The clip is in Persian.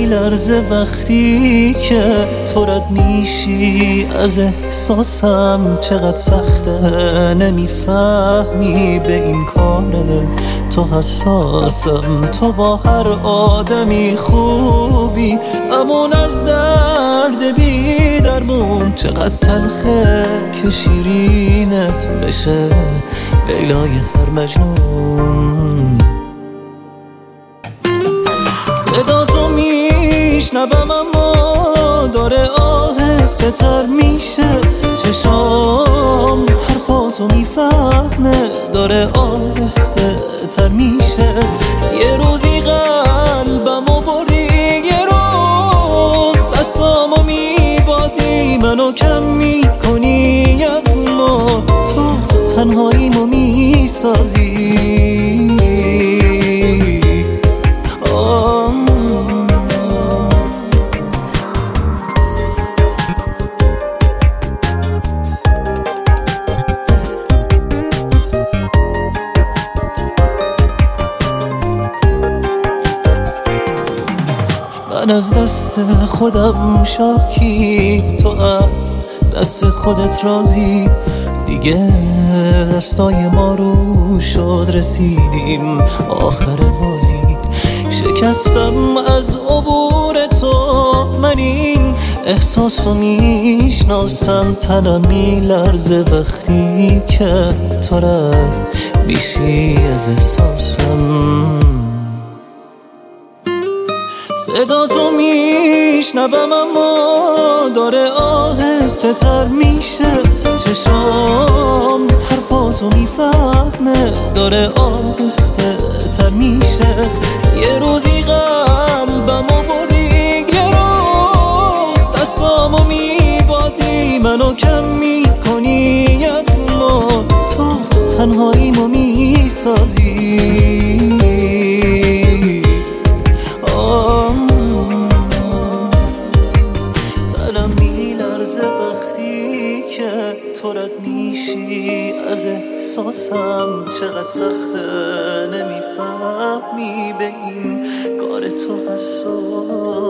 میلرزه وقتی که تو رد میشی از احساسم، چقدر سخته نمیفهمی به این کاره. تو حساسم، تو با هر آدمی خوبی، اما از درد بی درمون چقدر تلخه که شیرینت بشه لیلای هر مجنون. صدا تو میشنوم اما داره آهسته تر میشه، چشام حرفاتو میفهمه داره آهسته تر میشه. یه روزی قلبمو بردی، یه روز دستامو میبازی، منو کم میکنی از ما، تو تنهاییمو میسازی. من از دست خودم شاکی، تو از دست خودت راضی. دیگه دستای ما رو شد، رسیدیم آخر بازی. شکستم از عبور تو، من این احساسو میشناسم. تنم میلرزه وقتی که تو رد میشی از احساسم. صدا تو میشنوم اما داره آهسته تر میشه، چشام حرفاتو میفهمه داره آهسته تر میشه. یه روزی قلبمو بردی، یه روز دستامو میبازی، منو کم میکنی از ما، تو تنهاییمو میسازی. تنم میلرزه وقتی که تو رد میشی از احساسم، چقدر سخته نمیفهمی به این کار تو حساسی.